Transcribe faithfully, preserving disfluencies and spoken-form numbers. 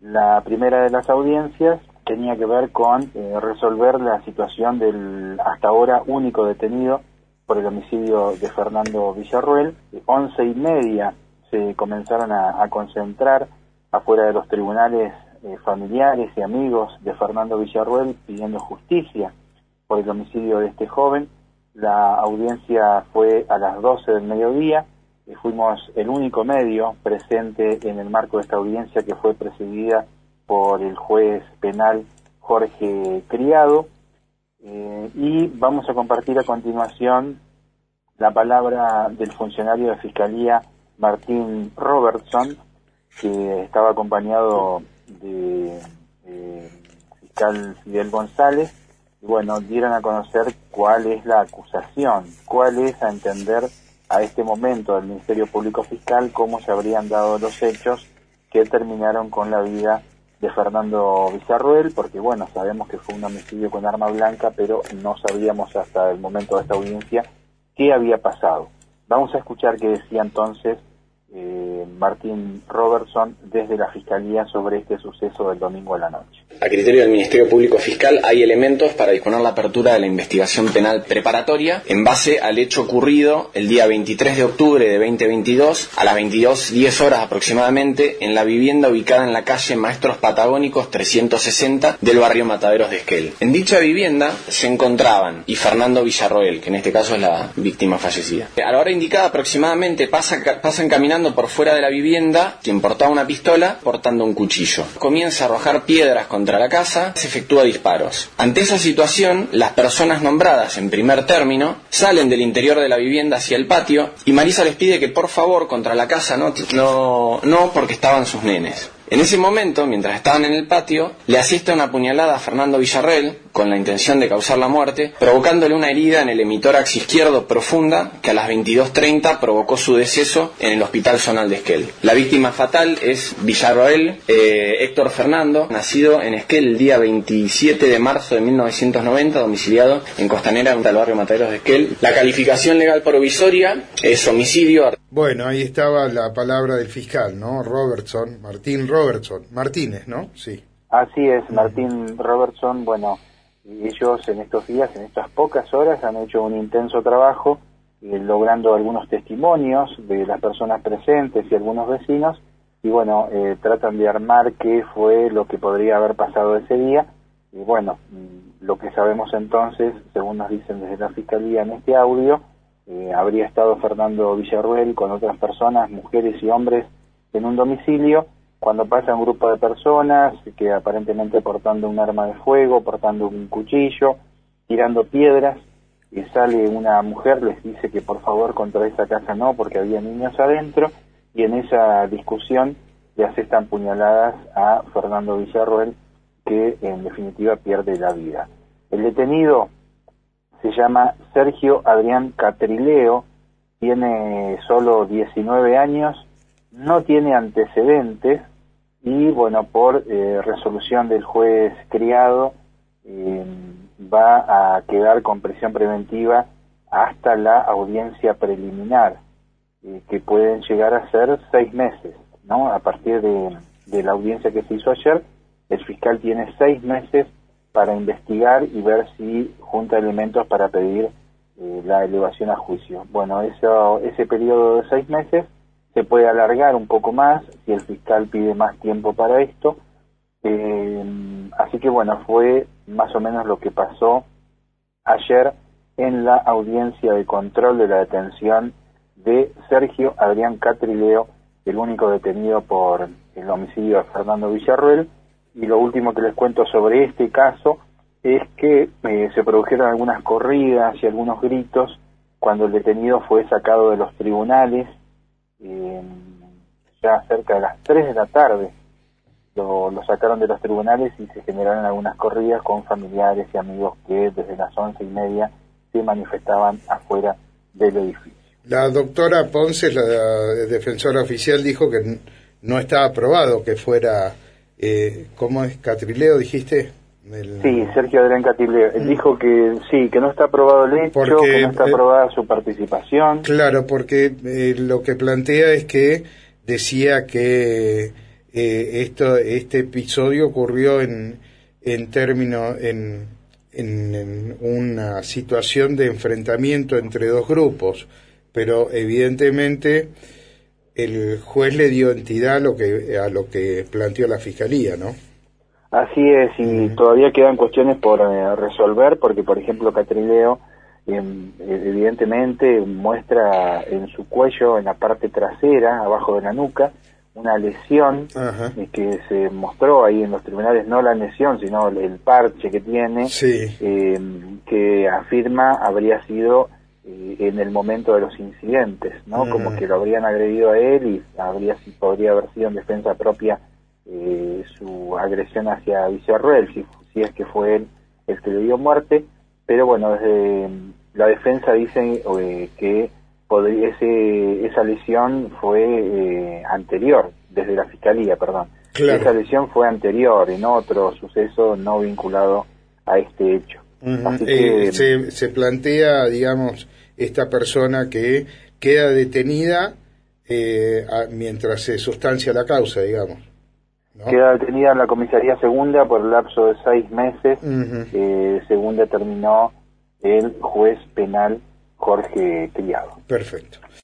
La primera de las audiencias tenía que ver con eh, resolver la situación del hasta ahora único detenido por el homicidio de Fernando Villarroel. Once y media se comenzaron a, a concentrar afuera de los tribunales eh, familiares y amigos de Fernando Villarroel pidiendo justicia por el homicidio de este joven. La audiencia fue a las doce del mediodía. Y fuimos el único medio presente en el marco de esta audiencia, que fue presidida por el juez penal Jorge Criado, eh, y vamos a compartir a continuación la palabra del funcionario de Fiscalía Martín Robertson, que estaba acompañado de eh, fiscal Fidel González. Y bueno, dieron a conocer cuál es la acusación, cuál es, a entender a este momento del Ministerio Público Fiscal, cómo se habrían dado los hechos que terminaron con la vida de Fernando Villarroel, porque bueno, sabemos que fue un homicidio con arma blanca, pero no sabíamos hasta el momento de esta audiencia qué había pasado. Vamos a escuchar qué decía entonces eh, Martín Robertson desde la Fiscalía sobre este suceso del domingo a la noche. A criterio del Ministerio Público Fiscal hay elementos para disponer la apertura de la investigación penal preparatoria en base al hecho ocurrido el día veintitrés de octubre de veinte veintidós a las veintidós diez horas aproximadamente en la vivienda ubicada en la calle Maestros Patagónicos trescientos sesenta del barrio Mataderos de Esquel. En dicha vivienda se encontraban y Fernando Villarroel, que en este caso es la víctima fallecida. A la hora indicada aproximadamente pasa, pasan caminando por fuera de la vivienda quien portaba una pistola portando un cuchillo. Comienza a arrojar piedras contra Contra la casa, se efectúa disparos. Ante esa situación, las personas nombradas en primer término salen del interior de la vivienda hacia el patio y Marisa les pide que por favor contra la casa no, no, no porque estaban sus nenes. En ese momento, mientras estaban en el patio, le asiste una puñalada a Fernando Villarroel con la intención de causar la muerte, provocándole una herida en el hemitórax izquierdo profunda que a las veintidós treinta provocó su deceso en el Hospital Zonal de Esquel. La víctima fatal es Villarroel eh, Héctor Fernando, nacido en Esquel el día veintisiete de marzo de mil novecientos noventa, domiciliado en Costanera, en el barrio Mataderos de Esquel. La calificación legal provisoria es homicidio. Bueno, ahí estaba la palabra del fiscal, ¿no? Robertson, Martín Robertson, Martínez, ¿no? Sí. Así es, Martín Robertson. Bueno, ellos en estos días, en estas pocas horas, han hecho un intenso trabajo, eh, logrando algunos testimonios de las personas presentes y algunos vecinos, y bueno, eh, tratan de armar qué fue lo que podría haber pasado ese día. Y bueno, lo que sabemos entonces, según nos dicen desde la Fiscalía en este audio, Eh, habría estado Fernando Villarroel con otras personas, mujeres y hombres, en un domicilio, cuando pasa un grupo de personas que aparentemente portando un arma de fuego, portando un cuchillo, tirando piedras, y sale una mujer, les dice que por favor contra esa casa no, porque había niños adentro, y en esa discusión le asestan puñaladas a Fernando Villarroel, que en definitiva pierde la vida. El detenido se llama Sergio Adrián Catrileo, tiene solo diecinueve años, no tiene antecedentes y bueno, por eh, resolución del juez Criado eh, va a quedar con prisión preventiva hasta la audiencia preliminar, eh, que pueden llegar a ser seis meses, ¿no? A partir de, de la audiencia que se hizo ayer, el fiscal tiene seis meses para investigar y ver si junta elementos para pedir eh, la elevación a juicio. Bueno, eso, ese periodo de seis meses se puede alargar un poco más si el fiscal pide más tiempo para esto. Eh, así que bueno, fue más o menos lo que pasó ayer en la audiencia de control de la detención de Sergio Adrián Catrileo, el único detenido por el homicidio de Fernando Villarroel. Y lo último que les cuento sobre este caso es que eh, se produjeron algunas corridas y algunos gritos cuando el detenido fue sacado de los tribunales, eh, ya cerca de las tres de la tarde. Lo, lo sacaron de los tribunales y se generaron algunas corridas con familiares y amigos que desde las once y media se manifestaban afuera del edificio. La doctora Ponce, la defensora oficial, dijo que no estaba aprobado que fuera... Eh, ¿Cómo es? ¿Catrileo dijiste? El... Sí, Sergio Adrián Catrileo. Él mm. dijo que sí, que no está aprobado el hecho, porque, que no está aprobada eh, su participación. Claro, porque eh, lo que plantea es que decía que eh, esto, este episodio ocurrió en, en términos, en, en, en una situación de enfrentamiento entre dos grupos, pero evidentemente el juez le dio entidad a lo que, a lo que planteó la Fiscalía, ¿no? Así es, y uh-huh. todavía quedan cuestiones por eh, resolver, porque por ejemplo Catrileo eh, evidentemente muestra en su cuello, en la parte trasera, abajo de la nuca, una lesión uh-huh. eh, que se mostró ahí en los tribunales, no la lesión, sino el parche que tiene, sí. eh, que afirma habría sido eh, en el momento de los incidentes, ¿no? Uh-huh. Como que lo habrían agredido a él y habría podría haber sido en defensa propia eh, su agresión hacia Villarroel, si, si es que fue él el que le dio muerte, pero bueno, desde la defensa dice eh, que podría, ese, esa lesión fue eh, anterior, desde la Fiscalía, perdón. Claro. Esa lesión fue anterior, en otro suceso no vinculado a este hecho. Uh-huh. Así que, eh, se, se plantea, digamos, esta persona que queda detenida eh, a, mientras se sustancia la causa, digamos, ¿no? Queda detenida en la comisaría segunda por el lapso de seis meses, uh-huh. eh, según determinó el juez penal Jorge Criado. Perfecto.